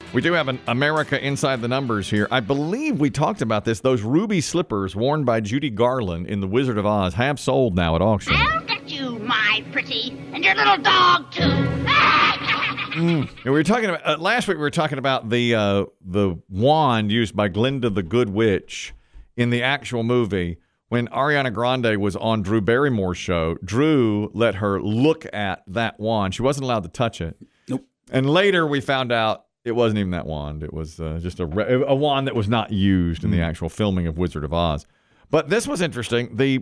We do have an America Inside the Numbers here. I believe we talked about this. Those ruby slippers worn by Judy Garland in The Wizard of Oz have sold now at auction. I'll get you, my pretty, and your little dog, too. We were talking about last week. We were talking about the wand used by Glinda the Good Witch in the actual movie. When Ariana Grande was on Drew Barrymore's show, Drew let her look at that wand. She wasn't allowed to touch it. Nope. And later we found out it wasn't even that wand. It was just a wand that was not used in the actual filming of Wizard of Oz. But this was interesting. The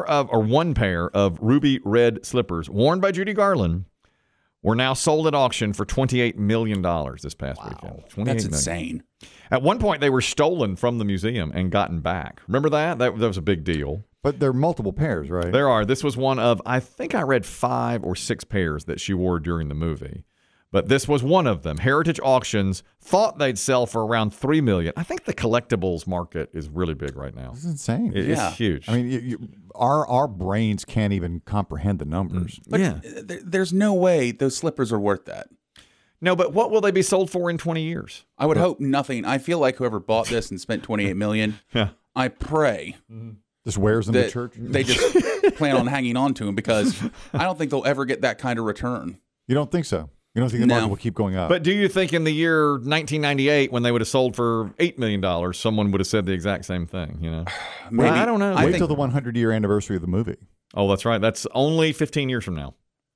one pair of ruby red slippers worn by Judy Garland were now sold at auction for $28 million this past weekend. That's insane. At one point, they were stolen from the museum and gotten back. Remember that? That was a big deal. But there are multiple pairs, right? There are. This was one of, I think I read 5 or 6 pairs that she wore during the movie. But this was one of them. Heritage Auctions thought they'd sell for around $3 million. I think the collectibles market is really big right now. It's insane. It's huge. I mean, our brains can't even comprehend the numbers. But there's no way those slippers are worth that. No, but what will they be sold for in 20 years? I would hope nothing. I feel like whoever bought this and spent $28 million, I pray Just wears them that to church. they just plan on hanging on to them, because I don't think they'll ever get that kind of return. You don't think so? You don't think the market will keep going up? But do you think in the year 1998, when they would have sold for $8 million, someone would have said the exact same thing? You know, Maybe. I don't know. Wait till the 100-year anniversary of the movie. Oh, that's right. That's only 15 years from now.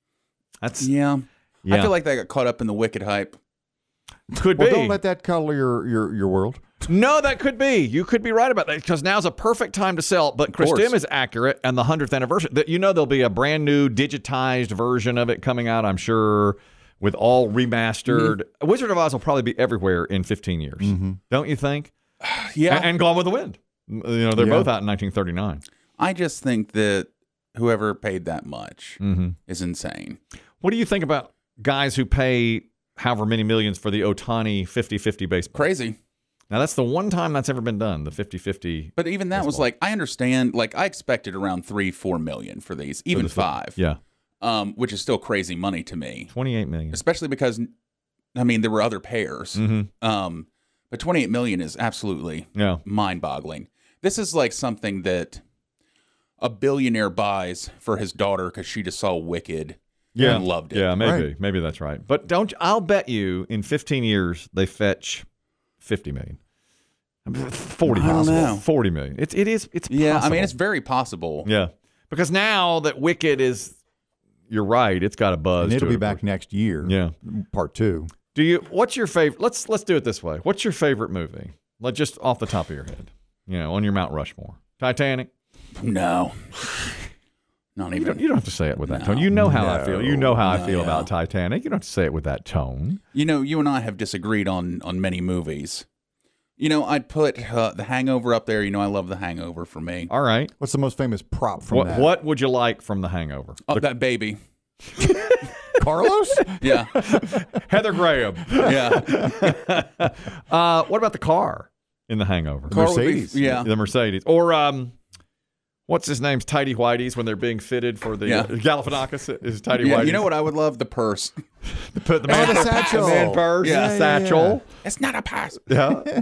That's Yeah. I feel like they got caught up in the Wicked hype. Could Well, be. don't let that color your world. No, that could be. You could be right about that, because now's a perfect time to sell. But Christim is accurate, and the 100th anniversary. There'll be a brand new digitized version of it coming out, I'm sure, with all remastered. Wizard of Oz will probably be everywhere in 15 years. Don't you think? Yeah. And Gone with the Wind. They're both out in 1939. I just think that whoever paid that much is insane. What do you think about guys who pay however many millions for the Ohtani 50-50 baseball? Crazy. Now, that's the one time that's ever been done, the 50-50. But even that was like, I understand, like I expected around 3-4 million for these, even 5. Yeah. Which is still crazy money to me. $28 million. Especially because, I mean, there were other pairs. But $28 million is absolutely mind-boggling. This is like something that a billionaire buys for his daughter because she just saw Wicked and loved it. Yeah, maybe. Right. Maybe that's right. But I'll bet you in 15 years they fetch $50 million. 40 I don't know. 40 million. It's Yeah, possible. I mean, it's very possible. Yeah. Because now that Wicked is, you're right, it's got a buzz. And it'll to be it, back next year. Yeah. Part 2. What's your favorite? Let's do it this way. What's your favorite movie? Like, just off the top of your head. On your Mount Rushmore. Titanic? No. Not even. You don't have to say it with that tone. You know how I feel. You know how I feel about Titanic. You don't have to say it with that tone. You and I have disagreed on many movies. I'd put The Hangover up there. I love The Hangover for me. All right. What's the most famous prop from that? What would you like from The Hangover? Oh, that baby. Carlos? Yeah. Heather Graham. Yeah. What about the car in The Hangover? Mercedes. Yeah. The Mercedes. Or what's his name's Tidy Whities when they're being fitted for the Galifianakis is Tidy Yeah. Whities. You know what I would love? The purse. The man, the satchel. The man purse. Yeah. The satchel. It's not a purse. Yeah.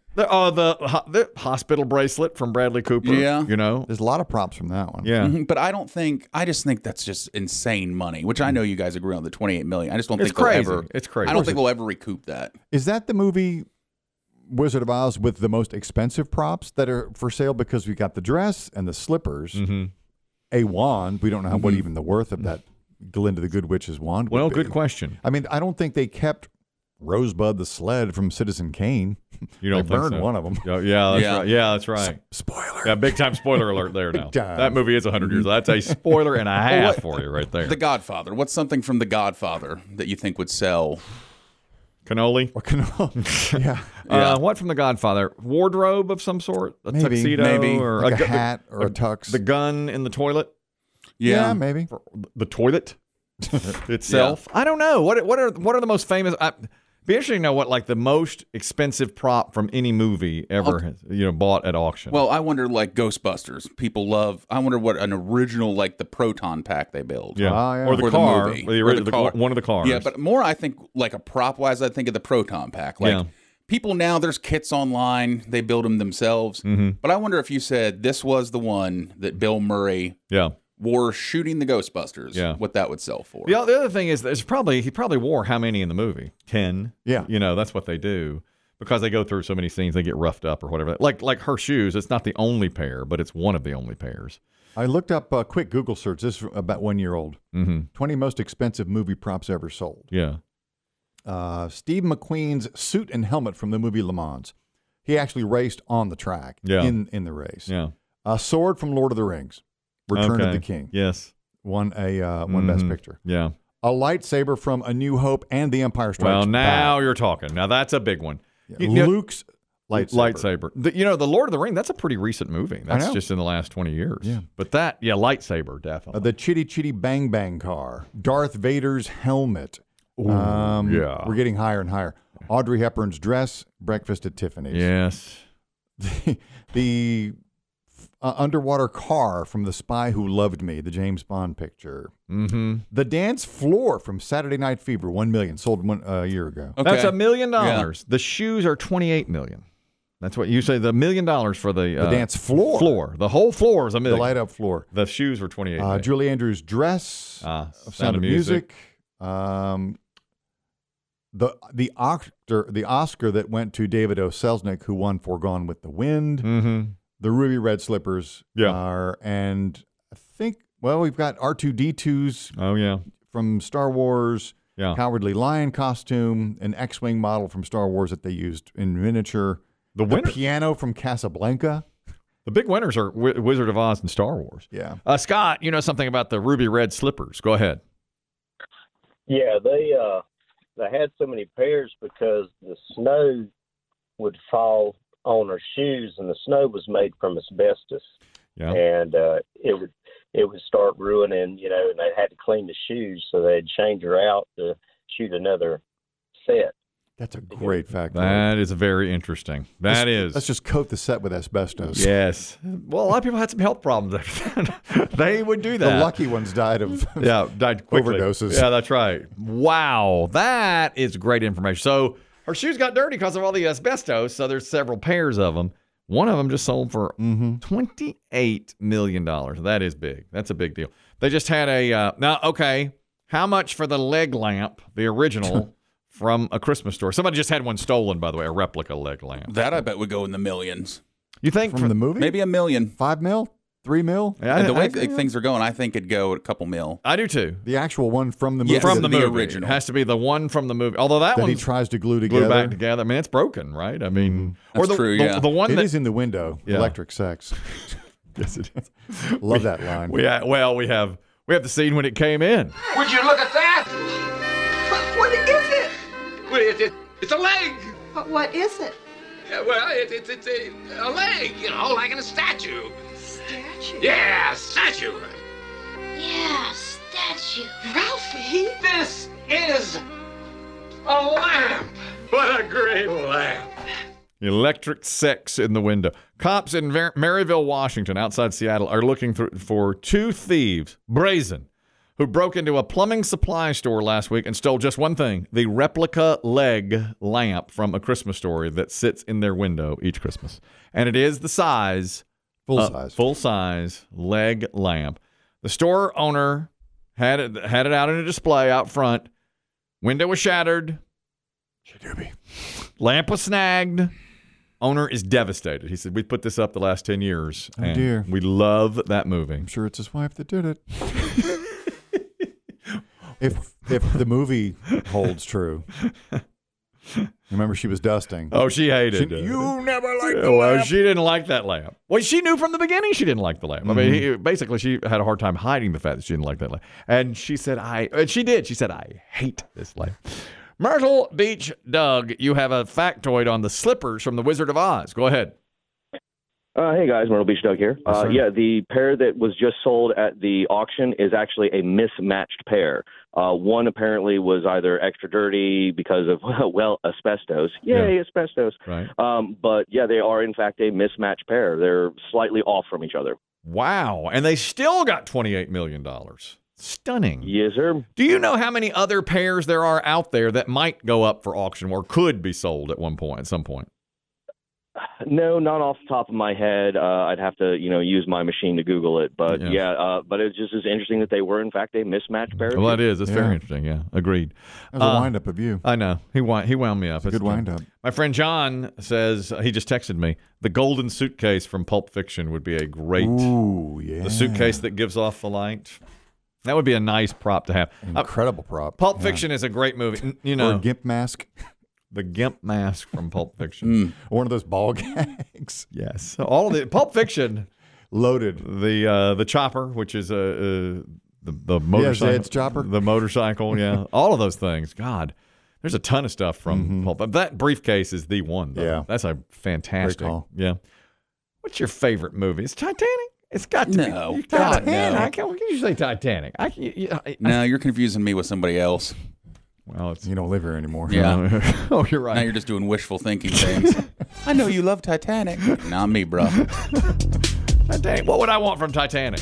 The hospital bracelet from Bradley Cooper. Yeah. There's a lot of props from that one. Yeah. But I just think that's just insane money, which I know you guys agree on the $28 million. I just don't It's think they'll crazy. ever. It's crazy. I don't think we'll ever recoup that. Is that the movie Wizard of Oz with the most expensive props that are for sale? Because we got the dress and the slippers, a wand. We don't know what even the worth of that Glinda the Good Witch's wand would Well, be. good question. I mean, I don't think they kept Rosebud the sled from Citizen Kane. You don't they think burned so? one of them. Yeah, that's right. Yeah, that's right. Spoiler. Yeah, big time spoiler alert there now. time. That movie is 100 years old. That's a spoiler and a half for you right there. The Godfather. What's something from The Godfather that you think would sell? Cannoli. What can yeah. What from The Godfather? Wardrobe of some sort? A Maybe. tuxedo? Maybe. Or Like a hat or a tux. The gun in the toilet? Yeah, maybe. The toilet itself? I don't know. What are the most famous? Be interesting to know what like the most expensive prop from any movie ever has, bought at auction. Well, I wonder like Ghostbusters. People love. I wonder what an original like the proton pack they build. Yeah, Oh, yeah. or the Or the car, movie. or Or the car. one of the cars. Yeah, but more I think like a prop wise, I think of the proton pack. Like people now, there's kits online. They build them themselves. But I wonder if you said this was the one that Bill Murray wore shooting the Ghostbusters, what that would sell for. The other thing is, he probably wore how many in the movie? 10. Yeah. That's what they do because they go through so many scenes, they get roughed up or whatever. Like her shoes, it's not the only pair, but it's one of the only pairs. I looked up a quick Google search. This is about 1 year old. 20 most expensive movie props ever sold. Yeah. Steve McQueen's suit and helmet from the movie Le Mans. He actually raced on the track in the race. Yeah. A sword from Lord of the Rings. Return of the King. Yes. Won Best Picture. Yeah. A lightsaber from A New Hope and The Empire Strikes Well, now Back. you're talking. Now that's a big one. Luke's lightsaber. The Lord of the Ring, that's a pretty recent movie. That's know. just in the last 20 years. Yeah. But lightsaber, definitely. The Chitty Chitty Bang Bang car. Darth Vader's helmet. yeah. We're getting higher and higher. Audrey Hepburn's dress. Breakfast at Tiffany's. Yes. The underwater car from The Spy Who Loved Me, the James Bond picture. The dance floor from Saturday Night Fever, $1 million, sold a year ago. Okay. That's $1 million. Yeah. The shoes are $28 million. That's what you say. The $1 million for the dance floor. The whole floor is $1 million. The light up floor. The shoes were $28 million. Julie Andrews' dress. Sound of Music. The Oscar that went to David O. Selznick, who won For Gone with the Wind. The ruby red slippers are, and I think, we've got R2-D2's from Star Wars, Cowardly Lion costume, an X-Wing model from Star Wars that they used in miniature, the piano from Casablanca. The big winners are Wizard of Oz and Star Wars. Yeah. Scott, you know something about the ruby red slippers. Go ahead. Yeah, they had so many pairs because the snow would fall on her shoes, and the snow was made from asbestos, and it would start ruining, and they had to clean the shoes, so they'd change her out to shoot another set. That's a great fact. That is very interesting. Let's just coat the set with asbestos. Yes. Well, a lot of people had some health problems after that. They would do that. The lucky ones died quickly. Overdoses. Yeah, that's right. Wow, that is great information. So her shoes got dirty because of all the asbestos, so there's several pairs of them. One of them just sold for $28 million. That is big. That's a big deal. They just had how much for the leg lamp, the original, from A Christmas Story? Somebody just had one stolen, by the way, a replica leg lamp. That I bet would go in the millions. You think? From the movie? Maybe $1 million. 5 mil? 3 mil? And the way things are going, I think it'd go a couple mil. I do too. The actual one from the movie? Yes, from the movie. Original. It has to be the one from the movie. Although that one he tries to glue together. back together. I mean, it's broken, right? I mean, That's true, yeah. The one it is in the window. Yeah. Electric sex. Yes, it is. Love that line. We have the scene when it came in. Would you look at that? What is it? Well, it's a leg. What is it? Well, it's a leg, like in a statue. Statue? Yeah, statue. Yeah, statue. Ralphie? This is a lamp. What a great lamp. Electric sex in the window. Cops in Maryville, Washington, outside Seattle, are looking for two thieves, brazen, who broke into a plumbing supply store last week and stole just one thing, the replica leg lamp from A Christmas Story that sits in their window each Christmas. And it is the size, full-size leg lamp. The store owner had it out in a display out front. Window was shattered. Lamp was snagged. Owner is devastated. He said, we put this up the last 10 years. Oh, dear. We love that movie. I'm sure it's his wife that did it. If the movie holds true. Remember, she was dusting. Oh, she hated it. You never liked the Well, lamp. she didn't like that lamp. Well, she knew from the beginning she didn't like the lamp. I mean, basically, she had a hard time hiding the fact that she didn't like that lamp. And she said, she did. She said, I hate this lamp. Myrtle Beach Doug, you have a factoid on the slippers from The Wizard of Oz. Go ahead. Hey guys, Myrtle Beach Doug here. Yeah, the pair that was just sold at the auction is actually a mismatched pair. One apparently was either extra dirty because of, well, asbestos. Yay, asbestos. Right. But yeah, they are in fact a mismatched pair. They're slightly off from each other. Wow. And they still got $28 million. Stunning. Yes, sir. Do you know how many other pairs there are out there that might go up for auction or could be sold at some point? No, not off the top of my head. I'd have to, use my machine to Google it. But but it's just as interesting that they were, in fact, a mismatched pair. Well, that is. It's very interesting. Yeah, agreed. That was a wind-up of you. I know. He wound me up. It's a good wind-up. My friend John says, he just texted me, the golden suitcase from Pulp Fiction would be a great, the suitcase that gives off the light. That would be a nice prop to have. Incredible prop. Pulp Fiction is a great movie. Or a GIMP mask. The GIMP mask from Pulp Fiction. One of those ball gags. Yes. All of the Pulp Fiction. Loaded. The chopper, which is the motorcycle. Zed's chopper. The motorcycle, yeah. All of those things. God, there's a ton of stuff from Pulp. That briefcase is the one, though. Yeah. That's a fantastic. Great call. Yeah. What's your favorite movie? It's Titanic? It's got to be. God, Titanic. How can you say Titanic? No, you're confusing me with somebody else. Well, you don't live here anymore. Yeah. Oh, you're right. Now you're just doing wishful thinking things. I know you love Titanic. Not me, bro. Titanic. What would I want from Titanic?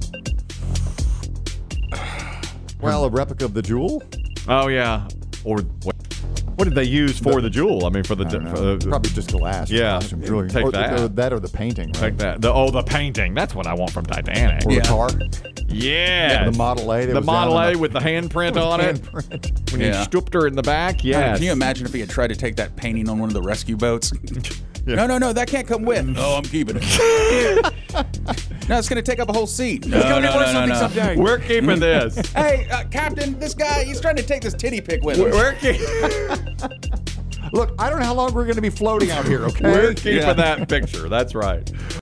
Well, a replica of the jewel. Oh yeah. Or what did they use for the jewel? I mean, for the probably just glass. Yeah. Jewelry. Take that. Or the painting. Right? Take that. The painting. That's what I want from Titanic. Or the car. Yeah. The Model A. The Model A with the handprint on it. When he stooped her in the back. Yeah. Can you imagine if he had tried to take that painting on one of the rescue boats? Yeah. No, that can't come with. Oh, I'm keeping it. No, it's going to take up a whole seat. It's going to be worth something someday. We're keeping this. Hey, Captain, this guy, he's trying to take this titty pic with him. Look, I don't know how long we're going to be floating out here, okay? We're keeping that picture. That's right.